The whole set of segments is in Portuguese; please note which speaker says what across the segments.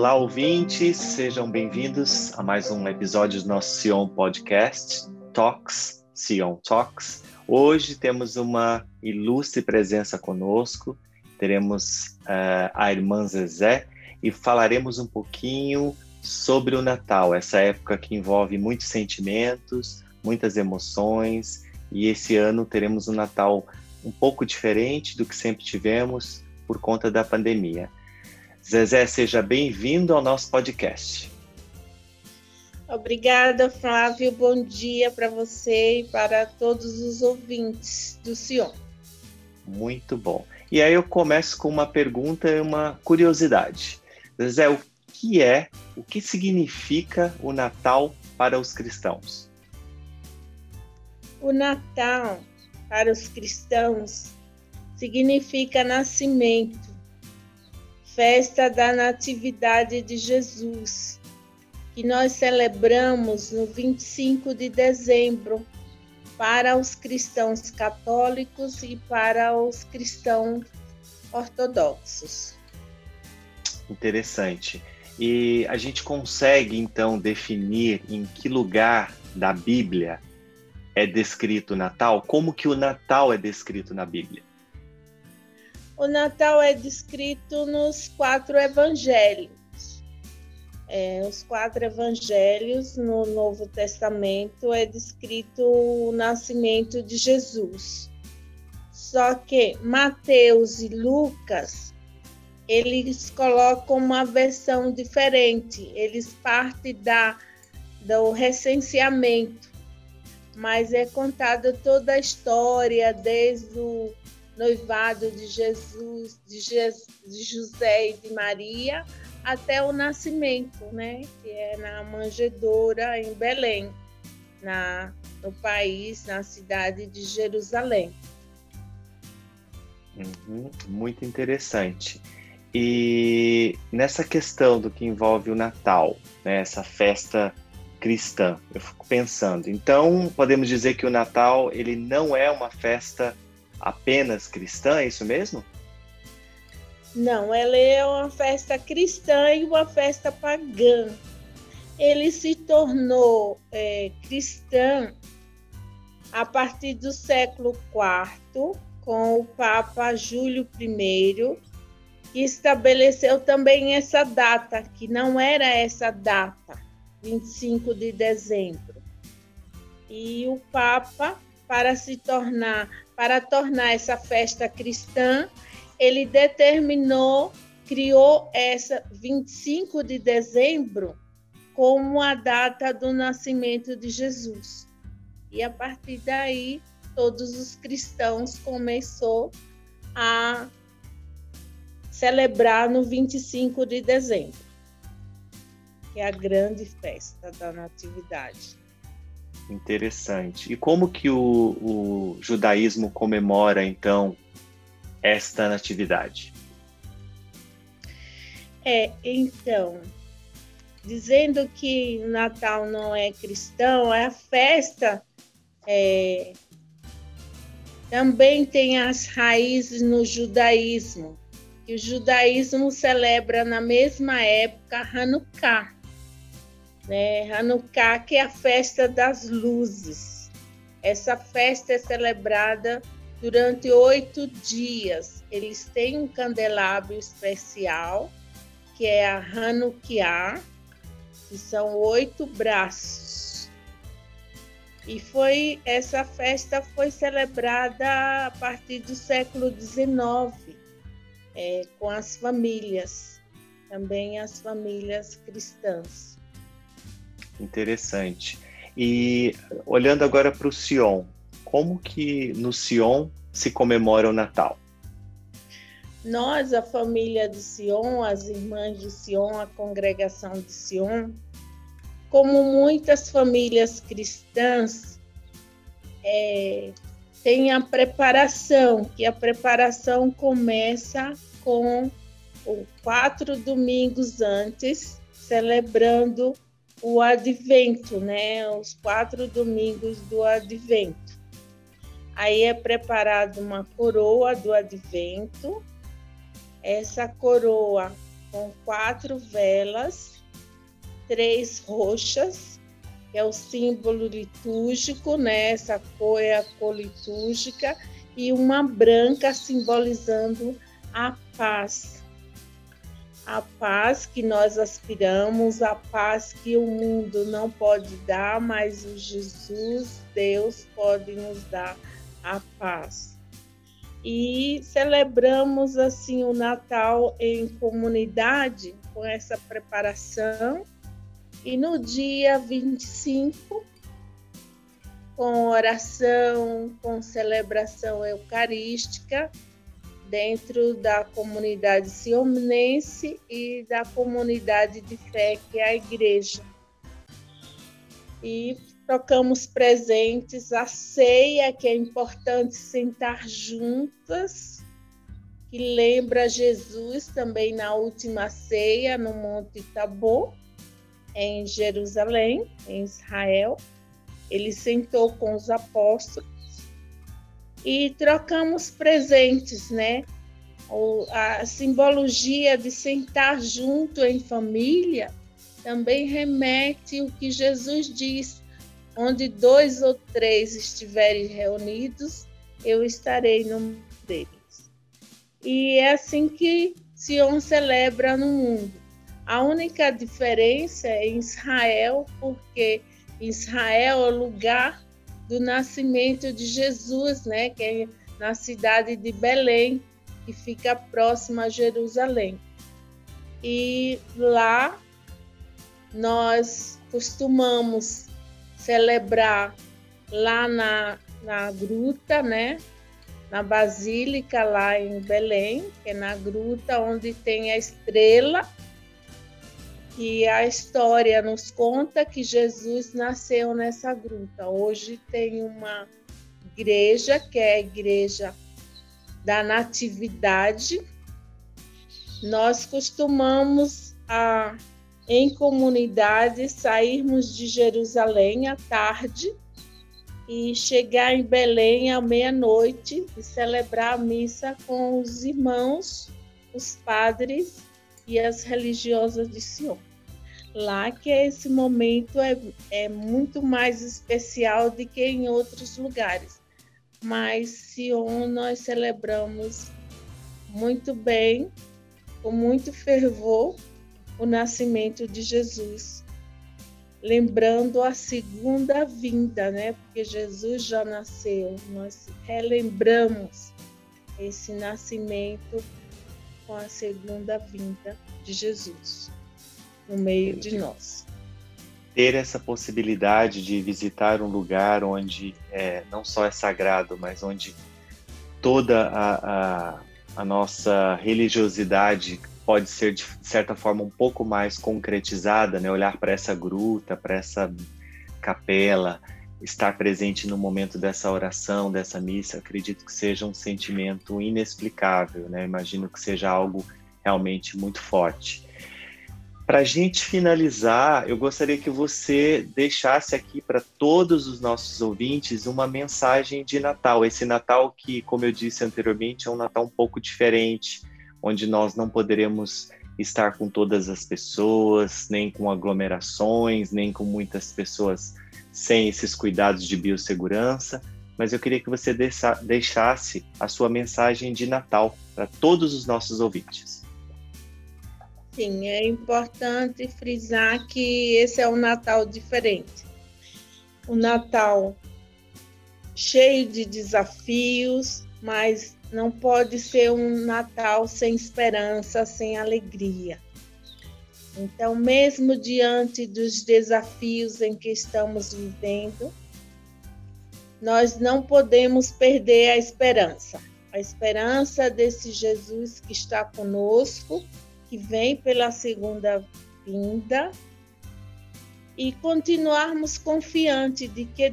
Speaker 1: Olá, ouvintes, sejam bem-vindos a mais um episódio do nosso Sion Podcast, Sion Talks. Hoje temos uma ilustre presença conosco, teremos a irmã Zezé e falaremos um pouquinho sobre o Natal, essa época que envolve muitos sentimentos, muitas emoções, e esse ano teremos um Natal um pouco diferente do que sempre tivemos por conta da pandemia. Zezé, seja bem-vindo ao nosso podcast.
Speaker 2: Obrigada, Flávio. Bom dia para você e para todos os ouvintes do Sion.
Speaker 1: Muito bom. E aí eu começo com uma pergunta e uma curiosidade. Zezé, o que significa o Natal para os cristãos?
Speaker 2: O Natal para os cristãos significa nascimento, festa da Natividade de Jesus, que nós celebramos no 25 de dezembro para os cristãos católicos e para os cristãos ortodoxos.
Speaker 1: Interessante. E a gente consegue, então, definir em que lugar da Bíblia é descrito o Natal? Como que o Natal é descrito na Bíblia?
Speaker 2: O Natal é descrito nos 4 evangelhos. Os 4 evangelhos no Novo Testamento é descrito o nascimento de Jesus. Só que Mateus e Lucas, eles colocam uma versão diferente. Eles partem do recenseamento, mas é contada toda a história, desde o noivado de Jesus, de José e de Maria, até o nascimento, né? Que é na manjedoura em Belém, no país, na cidade de Jerusalém.
Speaker 1: Muito interessante. E nessa questão do que envolve o Natal, né, essa festa cristã, eu fico pensando, então podemos dizer que o Natal ele não é uma festa apenas cristã, é isso mesmo?
Speaker 2: Não, ela é uma festa cristã e uma festa pagã. Ele se tornou cristã a partir do século IV, com o Papa Júlio I, que estabeleceu também essa data, que não era essa data, 25 de dezembro. E o Papa, para tornar essa festa cristã, ele criou essa 25 de dezembro como a data do nascimento de Jesus. E a partir daí, todos os cristãos começaram a celebrar no 25 de dezembro, que é a grande festa da Natividade.
Speaker 1: Interessante. E como que o judaísmo comemora, então, esta natividade?
Speaker 2: Então, dizendo que o Natal não é cristão, a festa também tem as raízes no judaísmo. E o judaísmo celebra na mesma época Hanukkah, né? Hanukkah, que é a festa das luzes. Essa festa é celebrada durante 8 dias. Eles têm um candelabro especial, que é a Hanukkah, que são 8 braços. E essa festa foi celebrada a partir do século XIX, com as famílias, também as famílias cristãs.
Speaker 1: Interessante. E olhando agora para o Sion, como que no Sion se comemora o Natal?
Speaker 2: Nós, a família de Sion, as irmãs de Sion, a congregação de Sion, como muitas famílias cristãs, tem a preparação, que a preparação começa com 4 domingos antes, celebrando o Advento, né? Os 4 domingos do Advento. Aí é preparada uma coroa do Advento. Essa coroa com 4 velas, 3 roxas, que é o símbolo litúrgico, né? Essa cor é a cor litúrgica, e uma branca simbolizando a paz. A paz que nós aspiramos, a paz que o mundo não pode dar, mas o Jesus, Deus, pode nos dar a paz. E celebramos assim o Natal em comunidade, com essa preparação. E no dia 25, com oração, com celebração eucarística, dentro da comunidade sionense e da comunidade de fé, que é a igreja. E trocamos presentes, a ceia, que é importante sentar juntas, que lembra Jesus também na última ceia, no Monte Tabor, em Jerusalém, em Israel. Ele sentou com os apóstolos e trocamos presentes, né? A simbologia de sentar junto em família também remete ao que Jesus diz: onde 2 ou 3 estiverem reunidos, eu estarei no meio deles. E é assim que Sion celebra no mundo. A única diferença é em Israel, porque Israel é o lugar do nascimento de Jesus, né? Que é na cidade de Belém, que fica próxima a Jerusalém. E lá nós costumamos celebrar lá na gruta, né? Na Basílica, lá em Belém, que é na gruta onde tem a estrela. E a história nos conta que Jesus nasceu nessa gruta. Hoje tem uma igreja, que é a Igreja da Natividade. Nós costumamos, em comunidade, sairmos de Jerusalém à tarde e chegar em Belém à meia-noite e celebrar a missa com os irmãos, os padres e as religiosas de Sion. Lá que esse momento é muito mais especial do que em outros lugares. Mas Sion nós celebramos muito bem, com muito fervor, o nascimento de Jesus. Lembrando a segunda vinda, né? Porque Jesus já nasceu. Nós relembramos esse nascimento com a segunda vinda de Jesus no meio de nós.
Speaker 1: Ter essa possibilidade de visitar um lugar onde não só é sagrado, mas onde toda a nossa religiosidade pode ser, de certa forma, um pouco mais concretizada, né? Olhar para essa gruta, para essa capela, estar presente no momento dessa oração, dessa missa, acredito que seja um sentimento inexplicável, né? Imagino que seja algo realmente muito forte. Para a gente finalizar, eu gostaria que você deixasse aqui para todos os nossos ouvintes uma mensagem de Natal. Esse Natal que, como eu disse anteriormente, é um Natal um pouco diferente, onde nós não poderemos estar com todas as pessoas, nem com aglomerações, nem com muitas pessoas sem esses cuidados de biossegurança, mas eu queria que você deixasse a sua mensagem de Natal para todos os nossos ouvintes.
Speaker 2: Sim, é importante frisar que esse é um Natal diferente. Um Natal cheio de desafios, mas não pode ser um Natal sem esperança, sem alegria. Então, mesmo diante dos desafios em que estamos vivendo, nós não podemos perder a esperança desse Jesus que está conosco, que vem pela segunda vinda, e continuarmos confiantes de que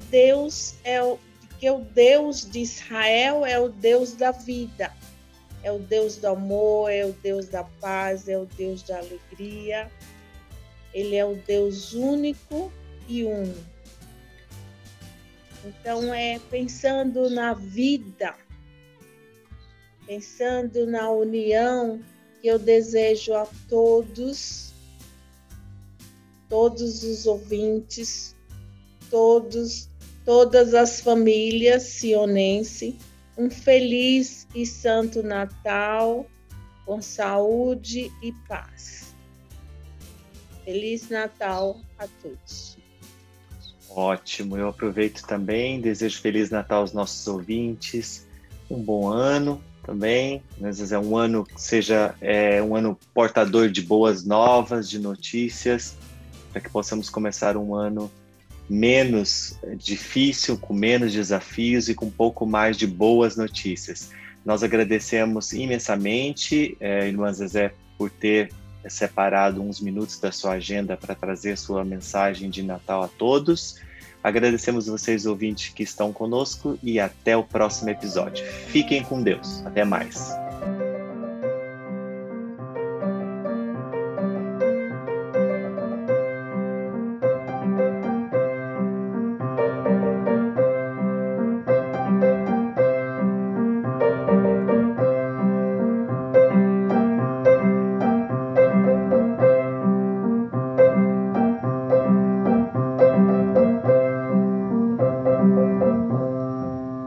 Speaker 2: o Deus de Israel é o Deus da vida, é o Deus do amor, é o Deus da paz, é o Deus da alegria. Ele é o Deus único e uno. Então, pensando na vida, pensando na união Eu desejo a todos os ouvintes, todas as famílias sionenses, um feliz e santo Natal, com saúde e paz. Feliz Natal a todos.
Speaker 1: Ótimo, eu aproveito também, desejo Feliz Natal aos nossos ouvintes, um bom ano também, às vezes um ano que seja um ano portador de boas novas, de notícias, para que possamos começar um ano menos difícil, com menos desafios e com um pouco mais de boas notícias. Nós agradecemos imensamente, irmã Zezé, por ter separado uns minutos da sua agenda para trazer sua mensagem de Natal a todos. Agradecemos vocês, ouvintes, que estão conosco, e até o próximo episódio. Fiquem com Deus. Até mais.